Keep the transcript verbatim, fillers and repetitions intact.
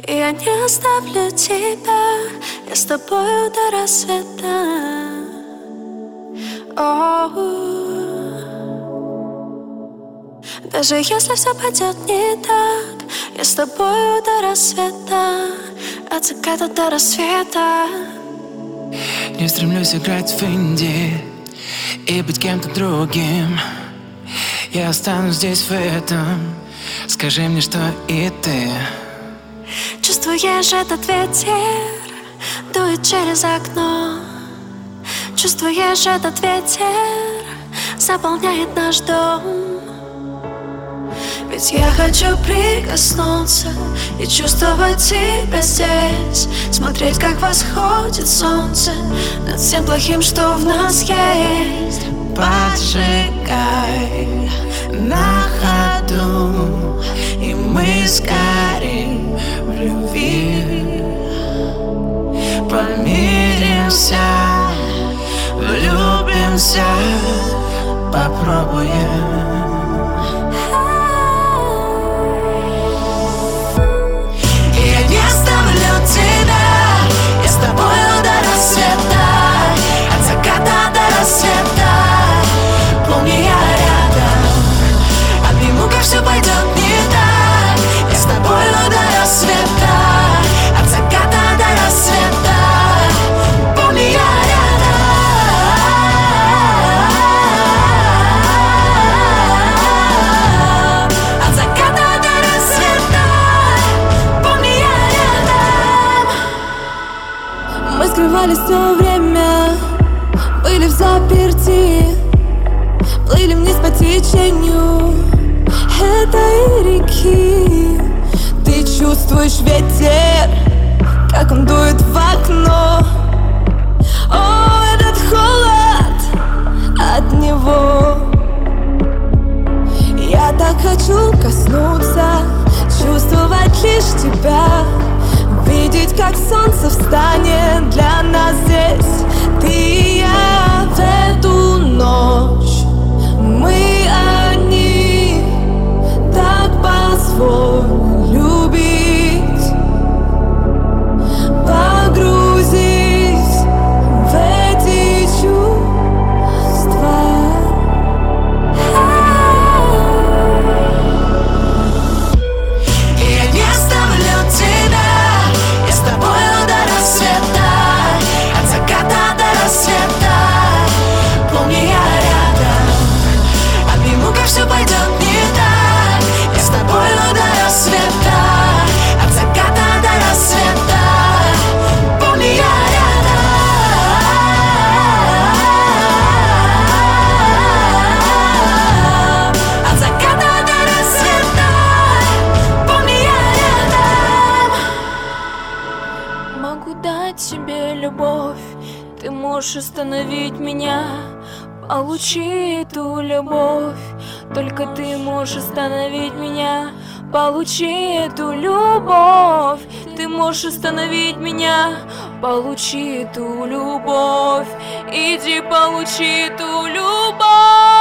И я не оставлю тебя, я с тобою до рассвета. О-о-о. Даже если все пойдет не так, я с тобою до рассвета, от заката до рассвета. Не стремлюсь играть в инди и быть кем-то другим. Я останусь здесь в этом. Скажи мне, что и ты. Чувствуешь этот ветер, дует через окно. Чувствуешь этот ветер, заполняет наш дом. Ведь я хочу прикоснуться и чувствовать тебя здесь, смотреть, как восходит солнце над всем плохим, что в нас есть. Поджигай на ходу, и мы сгорим в любви. Помиримся, влюбимся, попробуем. Все пойдет не так, я с тобою до рассвета, от заката до рассвета. Помни, я рядом, от заката до рассвета. Помни, я рядом. Мы скрывались все время, были в заперти, плыли вниз по течению этой реки. Ты чувствуешь ветер, как он дует в окно. О, этот холод от него. Я так хочу коснуться, чувствовать лишь тебя, видеть, как солнце встанет для нас здесь. Ты и я в эту ночь, мы одни. Так позволь любить, погрузись в эти чувства. И я не оставлю тебя, я с тобою до рассвета, от заката до рассвета. Помни, я рядом, обниму, как все пойдет не так. Я с тобою до рассвета, от заката до рассвета. Помни, я рядом, от заката до рассвета. Помни, я рядом. Могу дать тебе любовь, ты можешь остановить меня. Получи эту любовь, только ты можешь остановить меня. Получи эту любовь, ты можешь остановить меня. Получи эту любовь, иди получи эту любовь.